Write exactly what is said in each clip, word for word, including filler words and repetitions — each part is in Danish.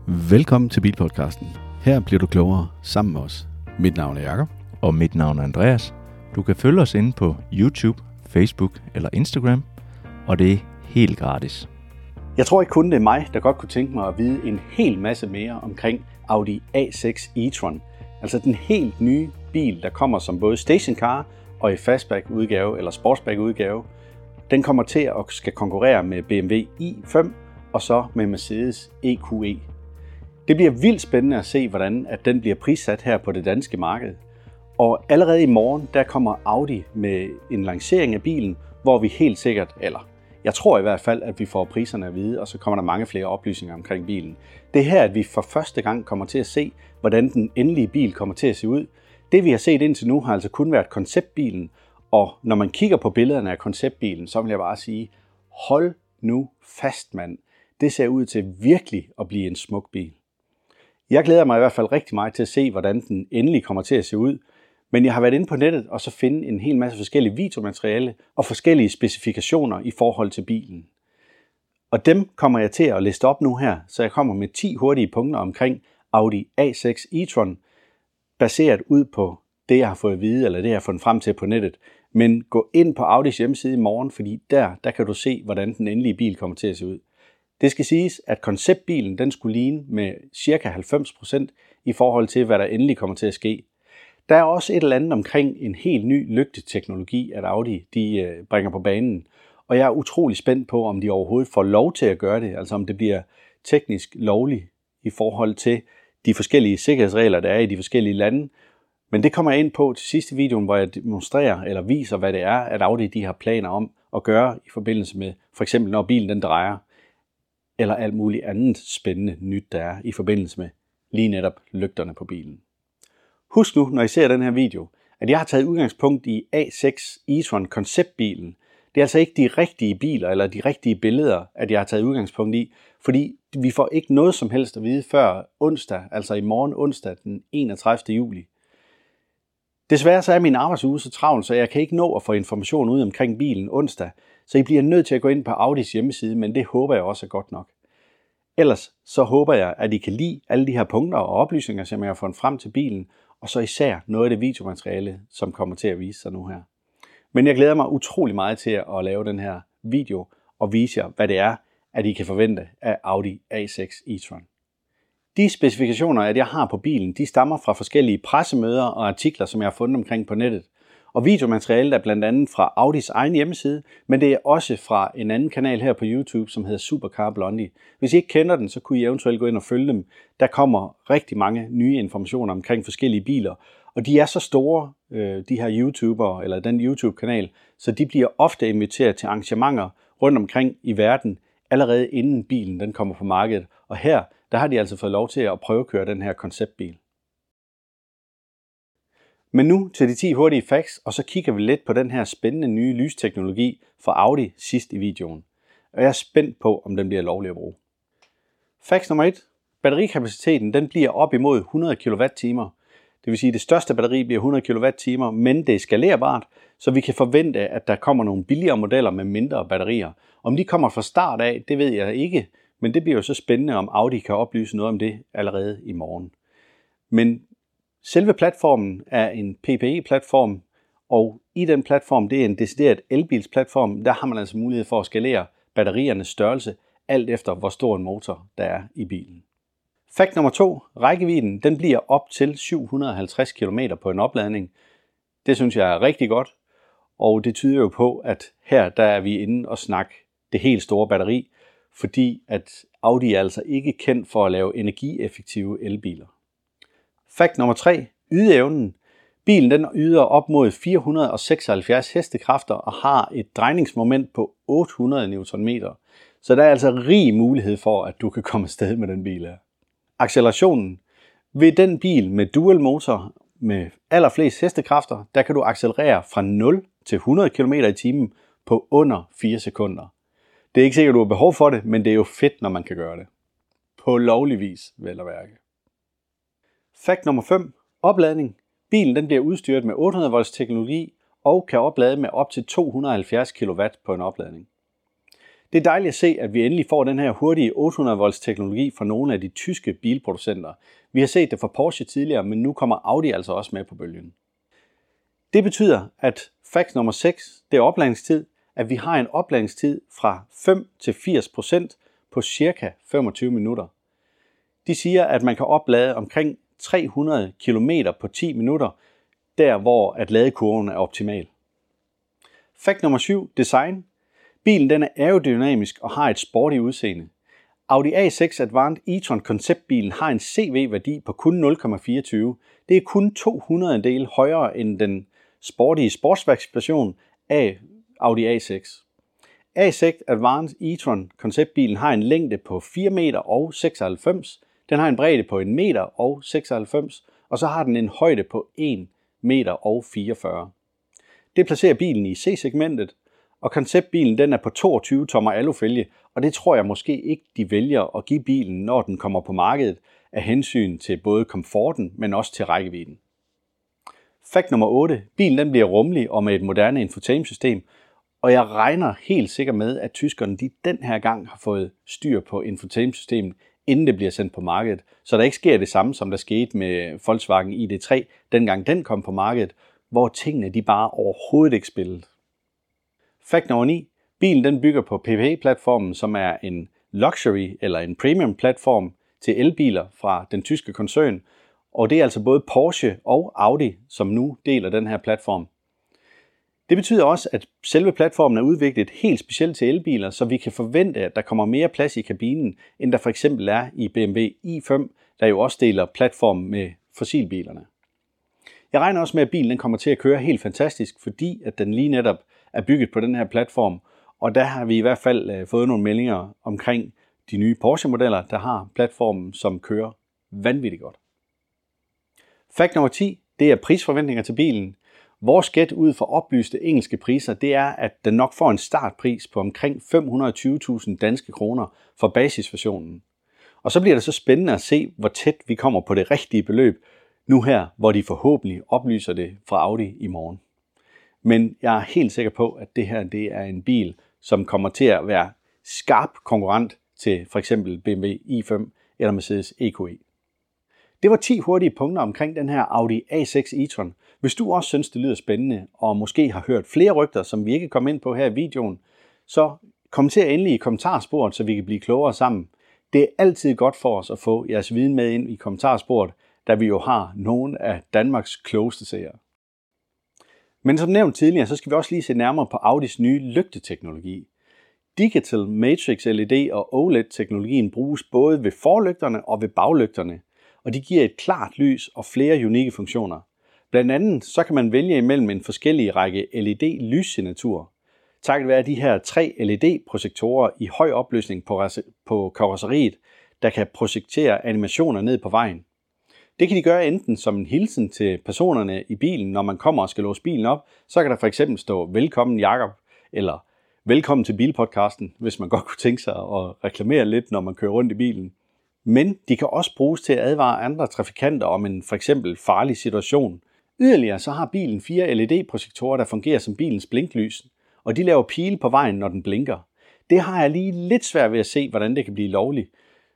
Velkommen til Bilpodcasten. Her bliver du klogere sammen med os. Mit navn er Jakob. Og mit navn er Andreas. Du kan følge os inde på YouTube, Facebook eller Instagram, og det er helt gratis. Jeg tror ikke kun det er mig, der godt kunne tænke mig at vide en hel masse mere omkring Audi A seks e-tron. Altså den helt nye bil, der kommer som både stationcar og i fastback udgave eller sportsback udgave. Den kommer til at skal konkurrere med B M W i fem og så med Mercedes E Q E. Det bliver vildt spændende at se, hvordan at den bliver prissat her på det danske marked. Og allerede i morgen, der kommer Audi med en lancering af bilen, hvor vi helt sikkert, eller jeg tror i hvert fald, at vi får priserne at vide, og så kommer der mange flere oplysninger omkring bilen. Det er her, at vi for første gang kommer til at se, hvordan den endelige bil kommer til at se ud. Det vi har set indtil nu har altså kun været konceptbilen, og når man kigger på billederne af konceptbilen, så vil jeg bare sige, hold nu fast, mand. Det ser ud til virkelig at blive en smuk bil. Jeg glæder mig i hvert fald rigtig meget til at se, hvordan den endelig kommer til at se ud. Men jeg har været inde på nettet og så finde en hel masse forskellige videomateriale og forskellige specifikationer i forhold til bilen. Og dem kommer jeg til at liste op nu her, så jeg kommer med ti hurtige punkter omkring Audi A seks e-tron, baseret ud på det, jeg har fået at vide, eller det, jeg har fundet frem til på nettet. Men gå ind på Audis hjemmeside i morgen, fordi der, der kan du se, hvordan den endelige bil kommer til at se ud. Det skal siges, at konceptbilen den skulle ligne med cirka halvfems procent i forhold til, hvad der endelig kommer til at ske. Der er også et eller andet omkring en helt ny lygteteknologi, at Audi de bringer på banen. Og jeg er utrolig spændt på, om de overhovedet får lov til at gøre det. Altså om det bliver teknisk lovligt i forhold til de forskellige sikkerhedsregler, der er i de forskellige lande. Men det kommer jeg ind på til sidste videoen, hvor jeg demonstrerer eller viser, hvad det er, at Audi de har planer om at gøre i forbindelse med, for eksempel når bilen den drejer, eller alt muligt andet spændende nyt, der er i forbindelse med lige netop lygterne på bilen. Husk nu, når I ser den her video, at jeg har taget udgangspunkt i A seks e-tron konceptbilen. Det er altså ikke de rigtige biler eller de rigtige billeder, at jeg har taget udgangspunkt i, fordi vi får ikke noget som helst at vide før onsdag, altså i morgen onsdag den enogtredivte juli. Desværre så er min arbejdsuge så travl, så jeg kan ikke nå at få information ud omkring bilen onsdag, så I bliver nødt til at gå ind på Audis hjemmeside, men det håber jeg også er godt nok. Ellers så håber jeg, at I kan lide alle de her punkter og oplysninger, som jeg har fundet frem til bilen, og så især noget af det videomateriale, som kommer til at vise sig nu her. Men jeg glæder mig utrolig meget til at lave den her video og vise jer, hvad det er, at I kan forvente af Audi A seks e-tron. De specifikationer, at jeg har på bilen, de stammer fra forskellige pressemøder og artikler, som jeg har fundet omkring på nettet. Og videomaterialet er blandt andet fra Audis egen hjemmeside, men det er også fra en anden kanal her på YouTube, som hedder Supercar Blondie. Hvis I ikke kender den, så kunne I eventuelt gå ind og følge dem. Der kommer rigtig mange nye informationer omkring forskellige biler, og de er så store, de her YouTubere, eller den YouTube-kanal, så de bliver ofte inviteret til arrangementer rundt omkring i verden, allerede inden bilen den kommer på markedet. Og her, der har de altså fået lov til at prøvekøre den her konceptbil. Men nu til de ti hurtige facts, og så kigger vi lidt på den her spændende nye lysteknologi fra Audi sidst i videoen. Og jeg er spændt på, om den bliver lovlig at bruge. Facts nummer et. Batterikapaciteten den bliver op imod hundrede kilowatt-timer. Det vil sige, at det største batteri bliver hundrede kilowatt-timer, men det er skalerbart, så vi kan forvente, at der kommer nogle billigere modeller med mindre batterier. Om de kommer fra start af, det ved jeg ikke, men det bliver jo så spændende, om Audi kan oplyse noget om det allerede i morgen. Men selve platformen er en P P E-platform, og i den platform, det er en decideret elbilsplatform, der har man altså mulighed for at skalere batteriernes størrelse, alt efter hvor stor en motor der er i bilen. Fakt nummer to. Rækkevidden den bliver op til syv hundrede og halvtreds kilometer på en opladning. Det synes jeg er rigtig godt, og det tyder jo på, at her der er vi inde og snakke det helt store batteri, fordi at Audi er altså ikke kendt for at lave energieffektive elbiler. Fakt nummer tre. Ydeevnen. Bilen den yder op mod fire hundrede og seksoghalvfjerds hestekræfter og har et drejningsmoment på otte hundrede newtonmeter. Så der er altså rig mulighed for, at du kan komme afsted med den bil her. Accelerationen. Ved den bil med dual motor med allerflest hestekræfter, der kan du accelerere fra nul til hundrede kilometer i timen på under fire sekunder. Det er ikke sikkert, at du har behov for det, men det er jo fedt, når man kan gøre det. På lovlig vis, vel at mærke. Fakt nummer fem. Opladning. Bilen den bliver udstyret med otte hundrede volts teknologi og kan oplade med op til to hundrede og halvfjerds kilowatt på en opladning. Det er dejligt at se, at vi endelig får den her hurtige otte hundrede volts teknologi fra nogle af de tyske bilproducenter. Vi har set det fra Porsche tidligere, men nu kommer Audi altså også med på bølgen. Det betyder, at fakt nummer seks, det er opladningstid, at vi har en opladningstid fra fem til firs procent på cirka femogtyve minutter. De siger, at man kan oplade omkring tre hundrede kilometer på ti minutter, der hvor at ladekurven er optimal. Fakt nummer syv, design. Bilen den er aerodynamisk og har et sporty udseende. Audi A seks Advanced e-tron konceptbilen har en C V-værdi på kun nul komma fireogtyve. Det er kun to hundrededele højere end den sportige sportsværksversion af Audi A seks. A seks Advanced e-tron konceptbilen har en længde på fire meter og seksoghalvfems. Den har en bredde på en meter og seksoghalvfems, og så har den en højde på en meter og fireogfyrre. Det placerer bilen i C-segmentet, og konceptbilen den er på toogtyve tommer alufælge, og det tror jeg måske ikke, de vælger at give bilen, når den kommer på markedet, af hensyn til både komforten, men også til rækkevidden. Fakt nummer otte. Bilen den bliver rummelig og med et moderne infotainmentsystem, og jeg regner helt sikkert med, at tyskerne de den her gang har fået styr på infotainmentsystemet, inden det bliver sendt på markedet, så der ikke sker det samme, som der skete med Volkswagen I D tre, dengang den kom på markedet, hvor tingene de bare overhovedet ikke spillede. Fakt nummer ni. Bilen den bygger på P P E-platformen, som er en luxury eller en premium platform til elbiler fra den tyske koncern, og det er altså både Porsche og Audi, som nu deler den her platform. Det betyder også, at selve platformen er udviklet helt specielt til elbiler, så vi kan forvente, at der kommer mere plads i kabinen, end der for eksempel er i B M W i fem, der jo også deler platform med fossilbilerne. Jeg regner også med, at bilen den kommer til at køre helt fantastisk, fordi at den lige netop er bygget på den her platform, og der har vi i hvert fald fået nogle meldinger omkring de nye Porsche-modeller, der har platformen, som kører vanvittigt godt. Fakt nummer ti, det er prisforventninger til bilen. Vores gæt ud fra oplyste engelske priser, det er, at den nok får en startpris på omkring fem hundrede og tyve tusind danske kroner for basisversionen. Og så bliver det så spændende at se, hvor tæt vi kommer på det rigtige beløb, nu her, hvor de forhåbentlig oplyser det fra Audi i morgen. Men jeg er helt sikker på, at det her det er en bil, som kommer til at være skarp konkurrent til for eksempel B M W i fem eller Mercedes E Q E. Det var ti hurtige punkter omkring den her Audi A seks e-tron. Hvis du også synes, det lyder spændende, og måske har hørt flere rygter, som vi ikke kom ind på her i videoen, så kommenter endelig i kommentarsporet, så vi kan blive klogere sammen. Det er altid godt for os at få jeres viden med ind i kommentarsporet, da vi jo har nogle af Danmarks klogeste seere. Men som nævnt tidligere, så skal vi også lige se nærmere på Audis nye lygteteknologi. Digital Matrix L E D og O L E D-teknologien bruges både ved forlygterne og ved baglygterne, og de giver et klart lys og flere unikke funktioner. Blandt andet så kan man vælge imellem en forskellig række L E D-lyssignaturer. Takket være de her tre L E D-projektorer i høj opløsning på, på karrosseriet, der kan projektere animationer ned på vejen. Det kan de gøre enten som en hilsen til personerne i bilen, når man kommer og skal låse bilen op. Så kan der for eksempel stå velkommen Jakob, eller velkommen til bilpodcasten, hvis man godt kunne tænke sig at reklamere lidt, når man kører rundt i bilen. Men de kan også bruges til at advare andre trafikanter om en for eksempel farlig situation. Yderligere så har bilen fire L E D-projektorer, der fungerer som bilens blinklys, og de laver pile på vejen, når den blinker. Det har jeg lige lidt svært ved at se, hvordan det kan blive lovligt.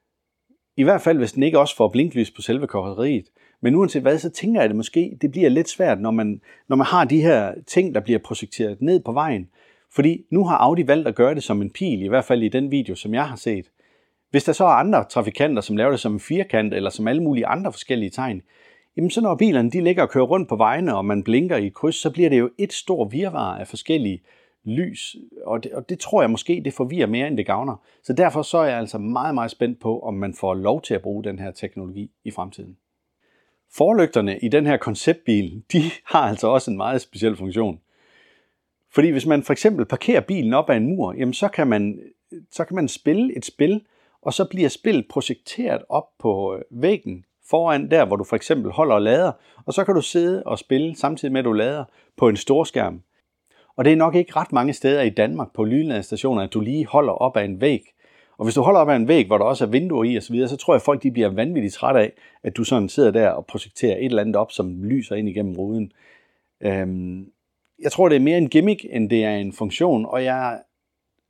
I hvert fald, hvis den ikke også får blinklys på selve karrosseriet. Men uanset hvad, så tænker jeg, at det måske det bliver lidt svært, når man, når man har de her ting, der bliver projekteret ned på vejen. Fordi nu har Audi valgt at gøre det som en pil, i hvert fald i den video, som jeg har set. Hvis der så er andre trafikanter, som laver det som en firkant, eller som alle mulige andre forskellige tegn, jamen så når bilerne de ligger og kører rundt på vejene, og man blinker i et kryds, så bliver det jo et stort virvar af forskellige lys, og det, og det tror jeg måske, det forvirrer mere, end det gavner. Så derfor så er jeg altså meget, meget spændt på, om man får lov til at bruge den her teknologi i fremtiden. Forlygterne i den her konceptbil, de har altså også en meget speciel funktion. Fordi hvis man for eksempel parkerer bilen op ad en mur, jamen så kan man, så kan man spille et spil, og så bliver spillet projekteret op på væggen foran der, hvor du for eksempel holder og lader, og så kan du sidde og spille samtidig med, at du lader på en storskærm. Og det er nok ikke ret mange steder i Danmark på lynladestationer, at du lige holder op ad en væg. Og hvis du holder op ad en væg, hvor der også er vinduer i osv., så tror jeg, at folk de bliver vanvittigt trætte af, at du sådan sidder der og projekterer et eller andet op, som lyser ind igennem ruden. Øhm, jeg tror, det er mere en gimmick, end det er en funktion, og jeg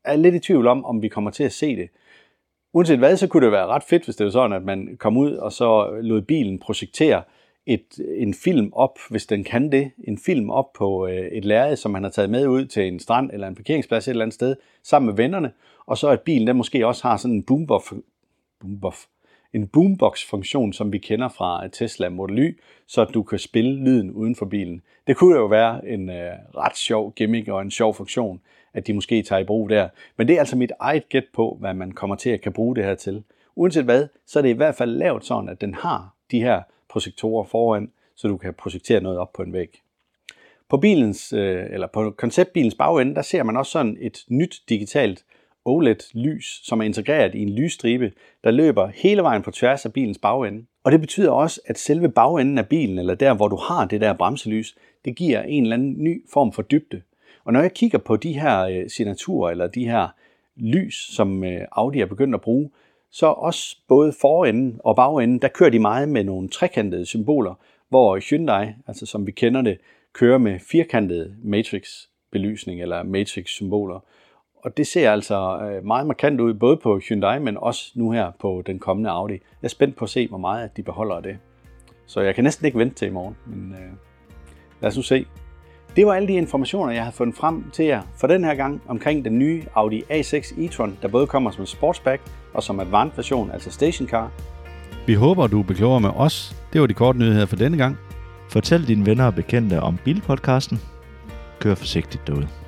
er lidt i tvivl om, om vi kommer til at se det. Uanset hvad, så kunne det være ret fedt, hvis det var sådan, at man kom ud og så lod bilen projektere et, en film op, hvis den kan det, en film op på øh, et lærred, som man har taget med ud til en strand eller en parkeringsplads et eller andet sted, sammen med vennerne, og så at bilen der måske også har sådan en boombuff, boombuff, en boombox-funktion, som vi kender fra Tesla Model Y, så at du kan spille lyden uden for bilen. Det kunne jo være en øh, ret sjov gimmick og en sjov funktion, at de måske tager i brug der. Men det er altså mit eget gæt på, hvad man kommer til at kan bruge det her til. Uanset hvad, så er det i hvert fald lavet sådan, at den har de her projektorer foran, så du kan projektere noget op på en væg. På bilens, øh, eller på konceptbilens bagende, der ser man også sådan et nyt digitalt O L E D-lys, som er integreret i en lysstribe, der løber hele vejen på tværs af bilens bagende. Og det betyder også, at selve bagenden af bilen, eller der hvor du har det der bremselys, det giver en eller anden ny form for dybde. Og når jeg kigger på de her øh, signaturer, eller de her lys, som øh, Audi er begyndt at bruge, så også både forenden og bagenden, der kører de meget med nogle trekantede symboler, hvor Hyundai, altså som vi kender det, kører med firkantede matrix-belysning eller matrix-symboler. Og det ser altså meget markant ud, både på Hyundai, men også nu her på den kommende Audi. Jeg er spændt på at se, hvor meget at de beholder af det. Så jeg kan næsten ikke vente til i morgen, men øh, lad os nu se. Det var alle de informationer, jeg har fundet frem til jer for den her gang omkring den nye Audi A seks e-tron, der både kommer som sportsback og som advanced version, altså stationcar. Vi håber, du er klogere med os. Det var de korte nyheder for denne gang. Fortæl dine venner og bekendte om Bilpodcasten. Kør forsigtigt derude.